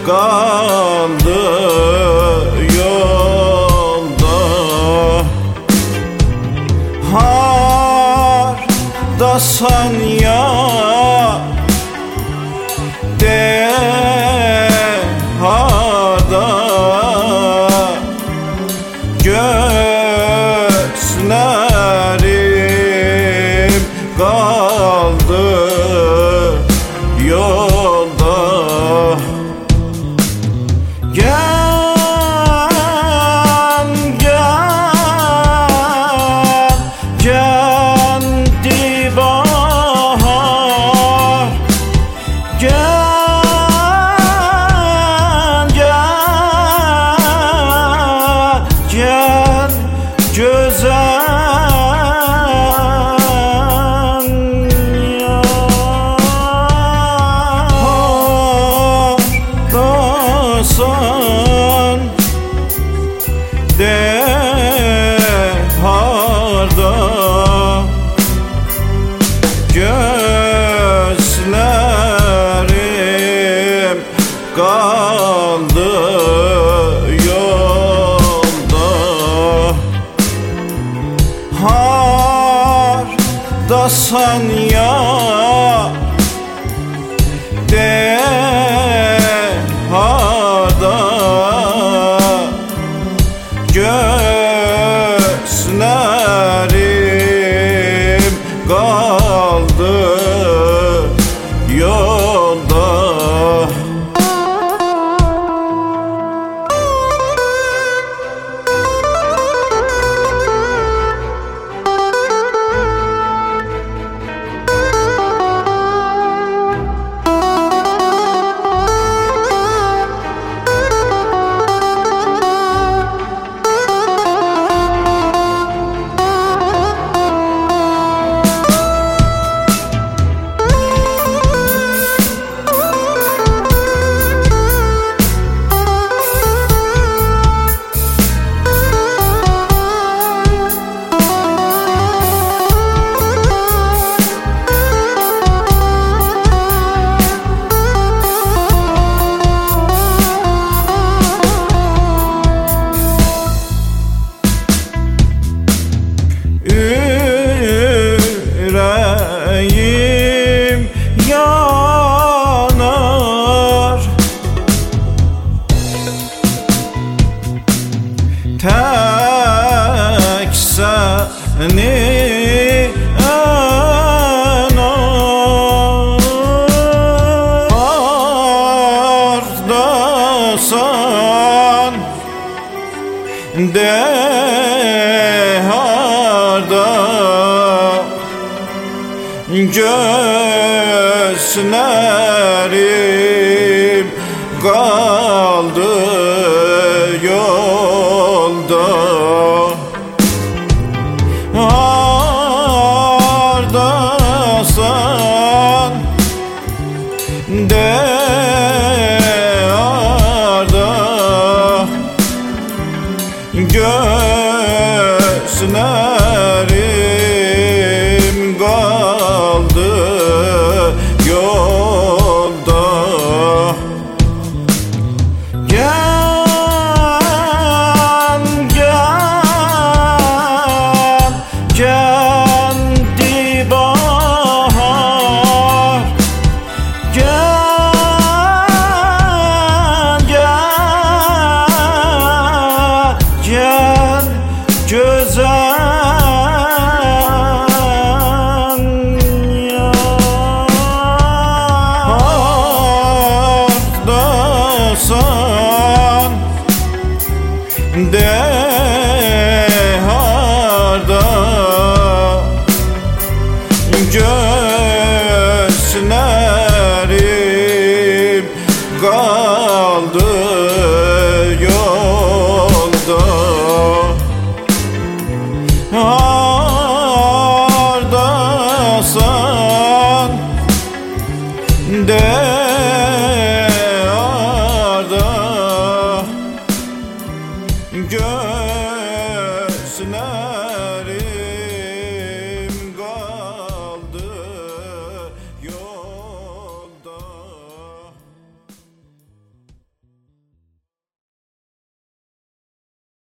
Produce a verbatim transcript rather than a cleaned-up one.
kaldı yolda. Hardasan ya de harda, gözlerim kaldı yolda. Gel gel kendi bahar, gel gel gel güzel ya. Hardasan de harda, gözlerim kaldı yolda. Hardasan ya de harda, gözlerim kaldı yolda. Yüreğim yanar, tek seni anar. Hardasan de harda, gözlerim kaldı yolda. Hardasan de harda, gözlerim kaldı yolda. Gel gel kendi bahar, gel gel gel güzel ya. Hardasan de harda, gözlerim kaldı yolda. Hardasan de harda, gözlerim